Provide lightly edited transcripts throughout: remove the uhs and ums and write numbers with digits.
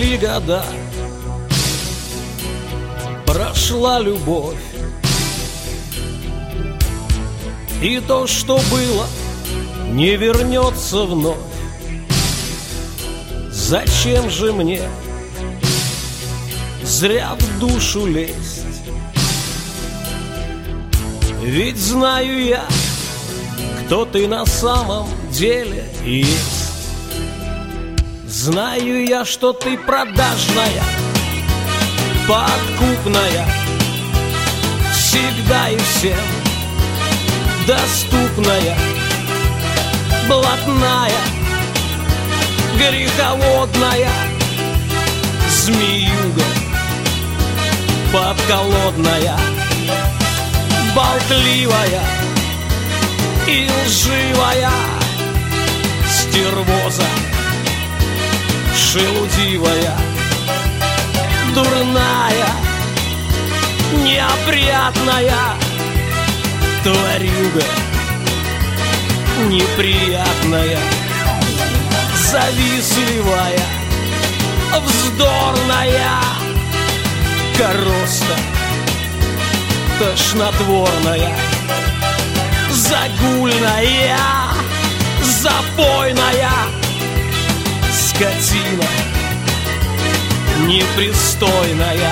Прошли года, прошла любовь, и то, что было, не вернется вновь. Зачем же мне зря в душу лезть? Ведь знаю я, кто ты на самом деле есть. Знаю я, что ты продажная, подкупная, всегда и всем доступная, блатная, греховодная, змеюга подколодная, болтливая и лживая, стервоза шелудивая, дурная, неопрятная, тварюга неприятная, завистливая, вздорная, короста тошнотворная, загульная, запойная, скотина непристойная,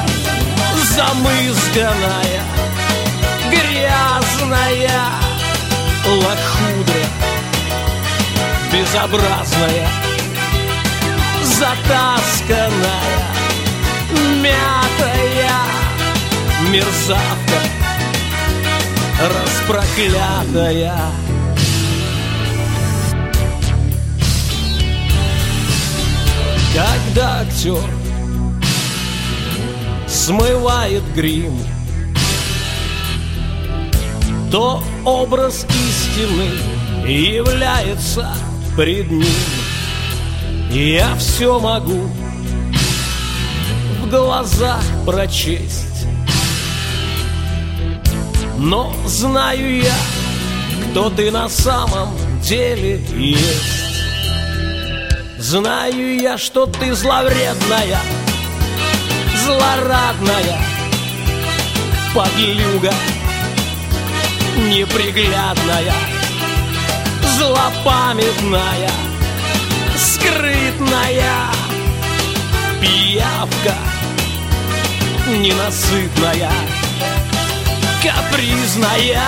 замызганная, грязная, лохудра безобразная, затасканная, мятая, мерзавка распроклятая. Когда актер смывает грим, то образ истины является пред ним. Я все могу в глазах прочесть, но знаю я, кто ты на самом деле есть. Знаю я, что ты зловредная, злорадная, подлюга неприглядная, злопамятная, скрытная, пиявка ненасытная, капризная,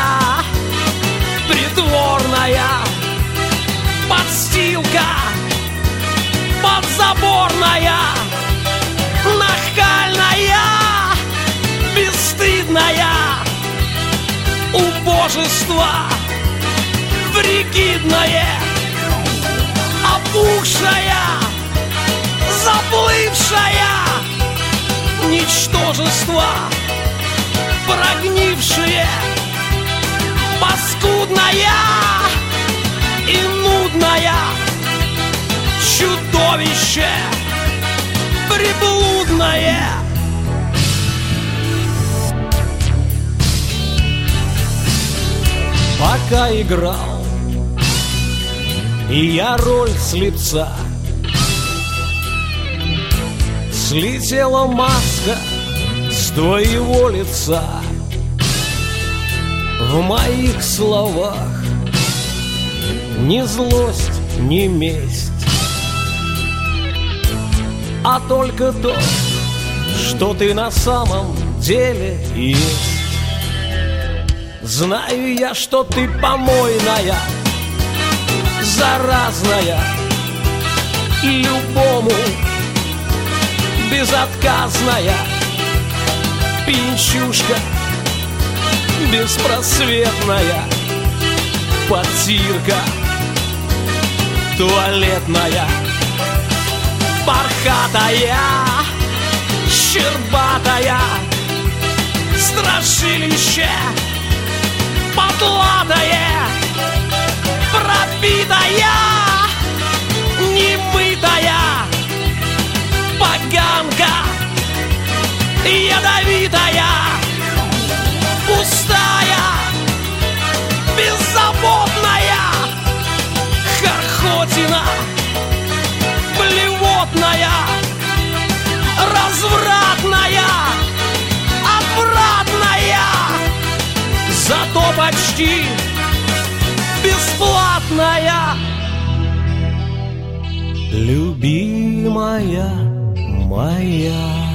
притворная, подстилка подзаборная, нахальная, бесстыдная, убожество фригидное, опухшая, заплывшая, ничтожество прогнившее, паскудная и нудная, чудовище приблудное. Пока играл и я роль слепца, слетела маска с твоего лица. В моих словах ни злость, ни месть, а только то, что ты на самом деле есть. Знаю я, что ты помойная, заразная, любому безотказная, пинчушка беспросветная, потирка туалетная, бархатая, щербатая, страшилище потлатое, пропитая, немытая, поганка ядовитая, пустая, беззаботная, хархотина блевотная, HD, бесплатная, любимая моя.